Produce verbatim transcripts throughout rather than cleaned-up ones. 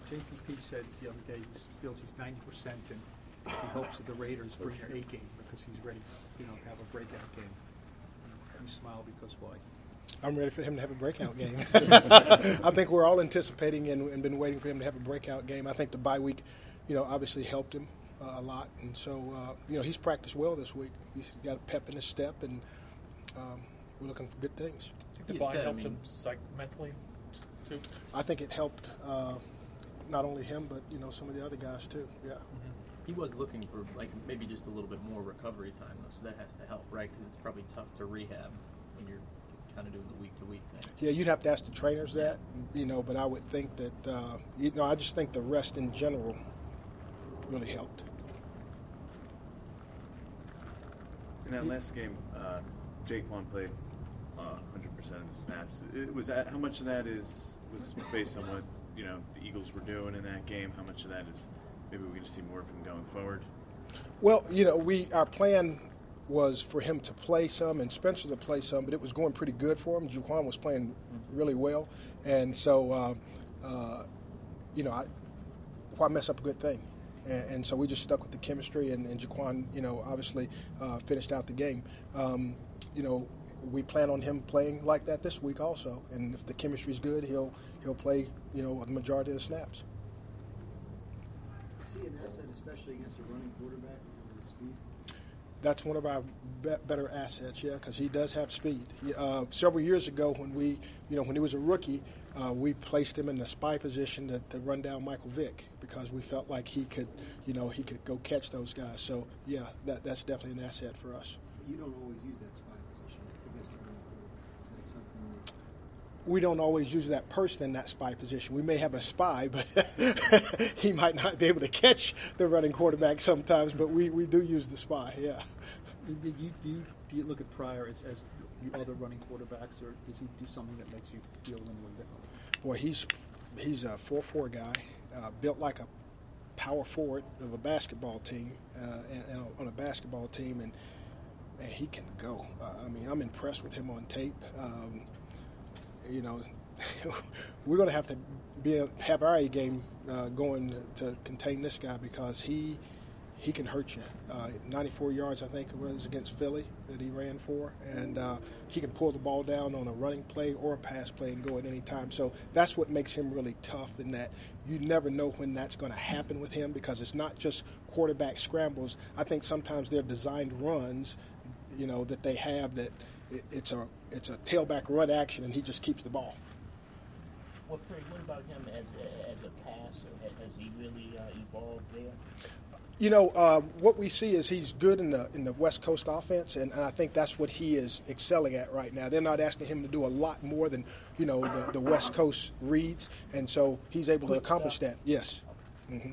J P P said the other day he feels he's ninety percent, and he hopes that the Raiders bring their A game because he's ready, you know, to have a breakout game. You smile because why? I'm ready for him to have a breakout game. I think we're all anticipating and, and been waiting for him to have a breakout game. I think the bye week, you know, obviously helped him uh, a lot, and so uh, you know he's practiced well this week. He's got a pep in his step, and um, we're looking for good things. I think the bye helped him psych- mentally too. I think it helped uh, not only him, but you know some of the other guys too. Yeah. Mm-hmm. He was looking for like maybe just a little bit more recovery time though, so that has to help, right? Because it's probably tough to rehab when you're kind of doing the week-to-week thing. Yeah, you'd have to ask the trainers that, you know, but I would think that, uh, you know, I just think the rest in general really helped. In that last game, uh, Jaquan played uh, one hundred percent of the snaps. It was that, how much of that is was based on what, you know, the Eagles were doing in that game? How much of that is maybe we're going to see more of him going forward? Well, you know, we our plan was for him to play some and Spencer to play some, but it was going pretty good for him. Jaquan was playing really well, and so, uh, uh, you know, I, why mess up a good thing? And, and so we just stuck with the chemistry, and, and Jaquan, you know, obviously uh, finished out the game. Um, you know, we plan on him playing like that this week also, and if the chemistry's good, he'll he'll play, you know, the majority of the snaps. Is he an asset, especially against a running quarterback? That's one of our be- better assets, yeah, because he does have speed. He, uh, several years ago, when we, you know, when he was a rookie, uh, we placed him in the spy position to, to run down Michael Vick because we felt like he could, you know, he could go catch those guys. So yeah, that that's definitely an asset for us. You don't always use that spy position against the running quarterback. Is that something that we don't always use that person in that spy position. We may have a spy, but he might not be able to catch the running quarterback sometimes, but we, we do use the spy, yeah. Did you, do, you, do you look at Pryor as, as the other running quarterbacks, or does he do something that makes you feel a little differently? Boy, he's, he's a four four guy, uh, built like a power forward of a basketball team, uh, and, and on a basketball team, and, and he can go. Uh, I mean, I'm impressed with him on tape. Um, You know, we're going to have to be a, have our A game uh, going to contain this guy because he he can hurt you. Uh, ninety-four yards, I think it was against Philly that he ran for, and uh, he can pull the ball down on a running play or a pass play and go at any time. So that's what makes him really tough, in that you never know when that's going to happen with him because it's not just quarterback scrambles. I think sometimes they're designed runs, you know, that they have that it, it's a it's a tailback run action, and he just keeps the ball. Well, Craig, what about him as a, as a passer? Has, has he really uh, evolved there? You know, uh, what we see is he's good in the in the West Coast offense, and, and I think that's what he is excelling at right now. They're not asking him to do a lot more than, you know, the, the West Coast reads, and so he's able to accomplish that. Yes. Mm-hmm.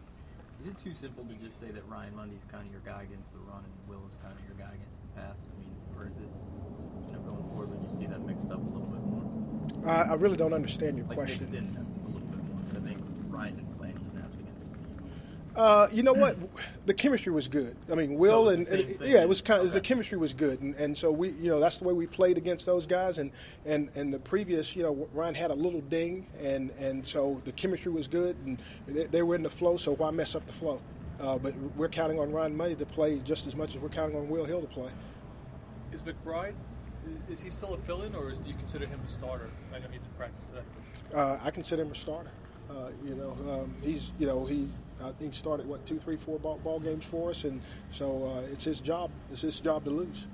Is it too simple to just say that Ryan Mundy's kind of your guy against the run and Will is kind of your guy against the pass? I mean, or is it, you know, going forward when you see that mixed up a little bit more? Uh, I really don't understand your like question. Mixed in a little bit more, because I think Ryan didn't play any snaps against the Eagles. Uh, you know what? The chemistry was good. I mean, Will So and, it's the same and thing. yeah, it was kind of Okay. the chemistry was good, and, and so we, you know, that's the way we played against those guys. And, and, and the previous, you know, Ryan had a little ding, and, and so the chemistry was good, and they, they were in the flow. So why mess up the flow? Uh, but we're counting on Ryan Mundy to play just as much as we're counting on Will Hill to play. Is McBride, is he still a fill-in, or is, do you consider him a starter? I know he didn't practice today. Uh, I consider him a starter. Uh, you know, um, he's, you know, he, I think started what two, three, four ball, ball games for us, and so uh, it's his job. It's his job to lose.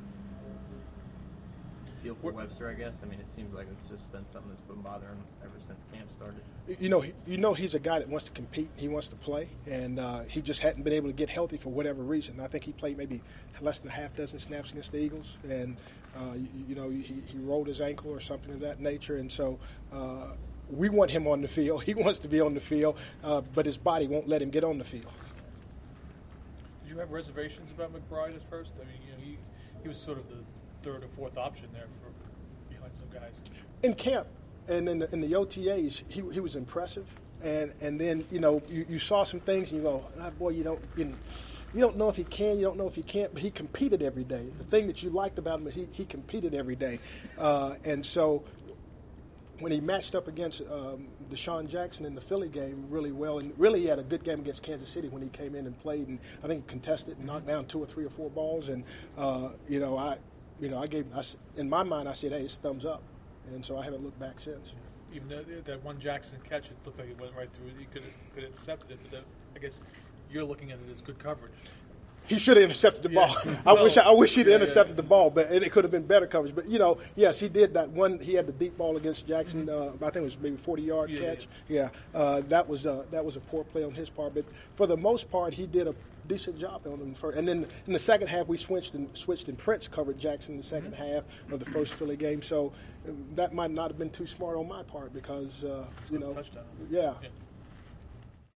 Feel for Webster, I guess. I mean, it seems like it's just been something that's been bothering him ever since camp started. You know, he, you know, he's a guy that wants to compete. He wants to play, and uh, he just hadn't been able to get healthy for whatever reason. I think he played maybe less than a half dozen snaps against the Eagles, and uh, you, you know, he, he rolled his ankle or something of that nature, and so. Uh, We want him on the field. He wants to be on the field, uh, but his body won't let him get on the field. Did you have reservations about McBride at first? I mean, you know, he, he was sort of the third or fourth option there for behind some guys. In camp and in the, in the O T As, he, he was impressive. And and then, you know, you, you saw some things and you go, ah, boy, you don't you, you don't know if he can, you don't know if he can't, but he competed every day. The thing that you liked about him is he, he competed every day. Uh, and so when he matched up against um, Deshaun Jackson in the Philly game really well, and really he had a good game against Kansas City when he came in and played, and I think contested and knocked down two or three or four balls, and uh, you know I, you know I gave I, in my mind I said, hey, it's thumbs up, and so I haven't looked back since. Even though that one Jackson catch, it looked like it went right through. He could have could have intercepted it, but that, I guess you're looking at it as good coverage. He should have intercepted the Yeah. ball. I No. wish I wish he'd Yeah, intercepted yeah. the ball, but and it could have been better coverage. But you know, yes, he did that one. He had the deep ball against Jackson. Uh, I think it was maybe forty-yard Yeah, catch. Yeah, uh, that was uh, that was a poor play on his part. But for the most part, he did a decent job on him. For, and then in the second half, we switched and switched and Prince covered Jackson in the 2nd Mm-hmm. half of the first Philly game. So um, that might not have been too smart on my part because uh, you good know, touchdown. yeah, Yeah.